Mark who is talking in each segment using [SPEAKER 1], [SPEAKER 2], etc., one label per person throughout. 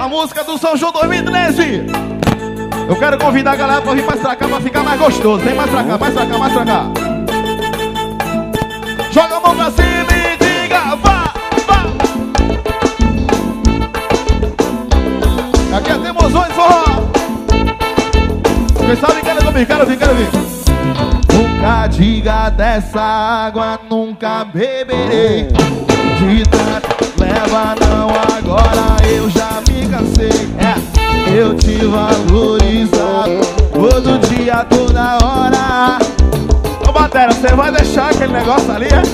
[SPEAKER 1] uma música do São João 2013. Eu quero convidar a galera pra vir mais pra cá, pra ficar mais gostoso. Vem mais pra cá, mais pra cá, mais pra cá. Joga a mão pra cima e diga vá, vá. Aqui é Temusões Forró. Quem sabe quero vir, quero vir, quero vir. Nunca diga dessa água, nunca beberei. De tanto leva não, agora eu já me cansei. Eu te valorizava todo dia, toda hora. Ô batera, você vai deixar aquele negócio ali, é?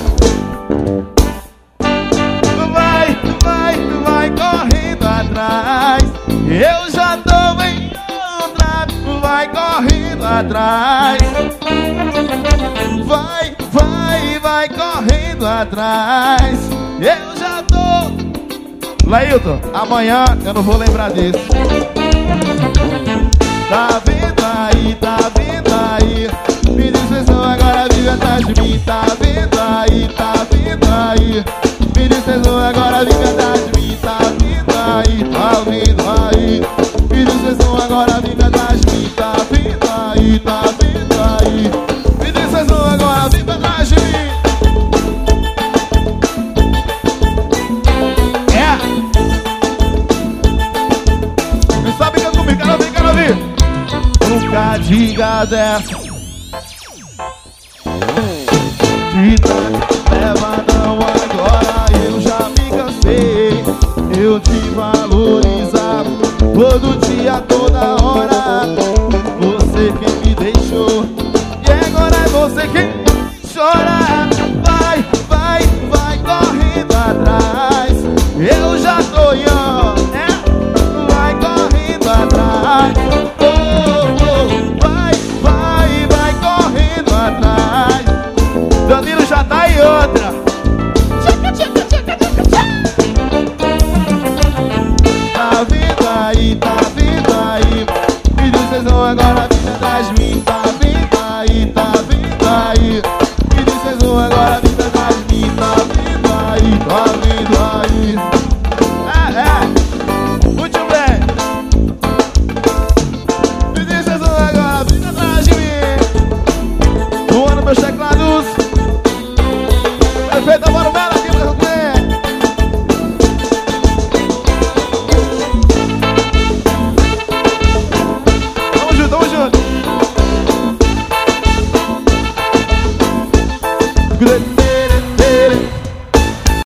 [SPEAKER 1] Vai correndo atrás. Eu já tô bem outra. Vai correndo atrás. Vai correndo atrás. Eu já tô. Lailton, amanhã eu não vou lembrar disso. Tá vendo aí, tá vendo aí. Me diz se agora vive atrás de mim. Tá vendo aí, tá vendo aí. Me diz se agora vive atrás de mim. Tá vendo aí, tá vendo aí. Me diz se agora vive atrás de mim. Tá vendo aí, tá vendo aí. Me diz se agora vive atrás de mim. Nunca diga dessa. De tanto leva não, agora eu já me cansei. Eu te valorizava todo dia.